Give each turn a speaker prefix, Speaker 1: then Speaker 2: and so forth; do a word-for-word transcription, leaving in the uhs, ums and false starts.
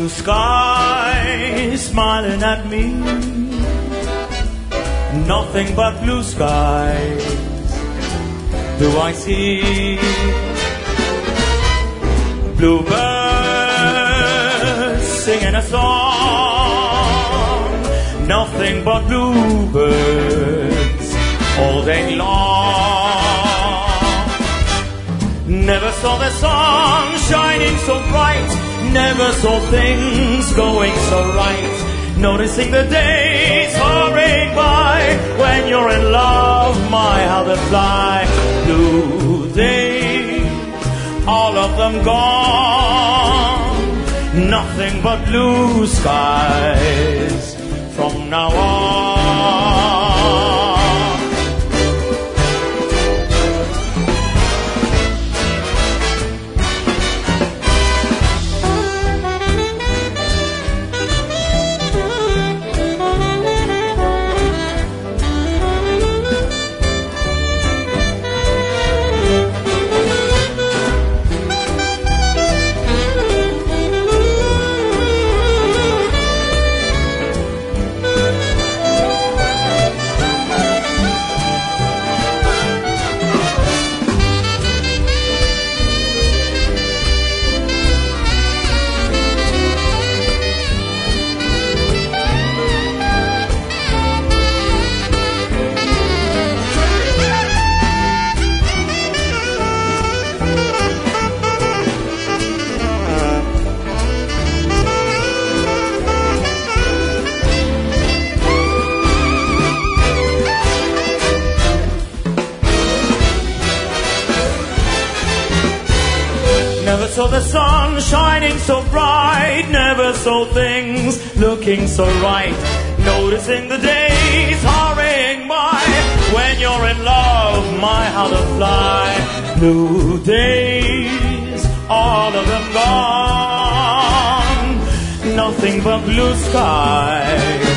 Speaker 1: sky smiling at me. Nothing but blue skies do I see. Bluebirds singing a song. Nothing but bluebirds all day long. Never saw the sun shining so bright. Never saw things going so right. Noticing the days hurrying by. When you're in love, my how they fly. Blue days, all of them gone. Nothing but blue skies from now on. Never saw the sun shining so bright. Never saw things looking so right. Noticing the days hurrying by. When you're in love, my how to fly. Blue days, all of them gone. Nothing but blue skies